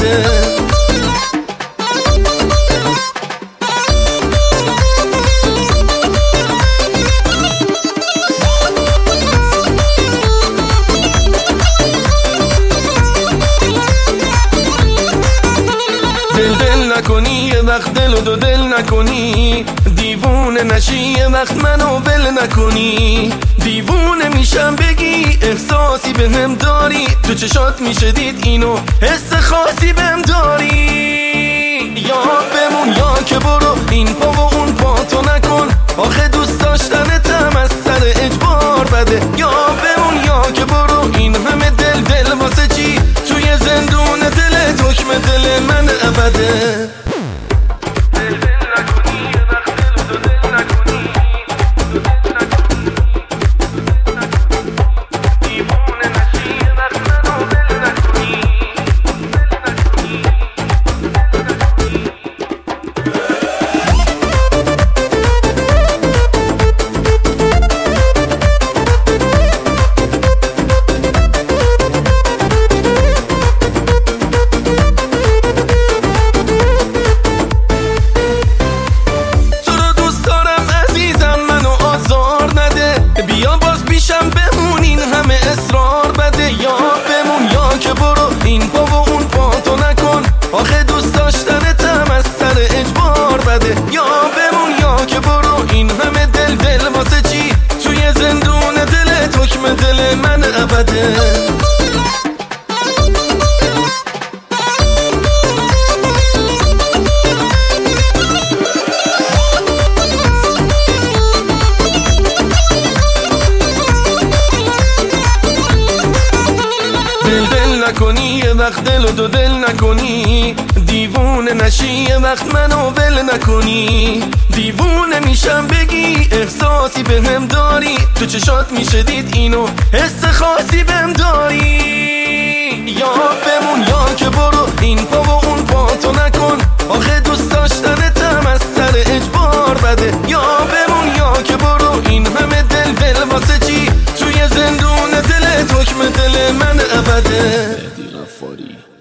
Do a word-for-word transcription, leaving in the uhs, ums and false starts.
ابده. دل دل نکنی یه وقت دل و دو دل نکنی، دیوونه نشی یه وقت منو ول نکنی. دیوونه میشم بگی احساسی بهم داری، تو چشات میشه دید اینو حس خاصی بهم داری. یا بمون یا که برو، این پا و اون پا تو نکن، آخه دوست داشتنتم از سر اجبار بده. یا بمون یا که برو، این همه دل دل واسه چی؟ توی زندون دلت حکم دل من ابده. بیا باز پیشم بمون، این همه اصرار بده. یا بمون یا که برو، این پا و اون پا تو نکن، آخه دوست داشتنتم از سر اجبار بده. یا بمون یا که برو، این همه دل دل واسه چی؟ توی زندون دلت حکم دل من ابده. دل دل نکنی یه وقت دل و دو دل نکنی، دیوونه نشی یه وقت منو ول نکنی. دیوونه میشم بگی احساسی بهم داری، تو چشات میشه دید اینو حس خاصی بهم داری. یا بمون یا که برو، این پا و اون پا تو نکن، آخه دوست داشتنتم از سر اجبار بده. یا بمون یا که برو، این همه دل دل واسه چی؟ توی زندون دلت حکم دل من ابده.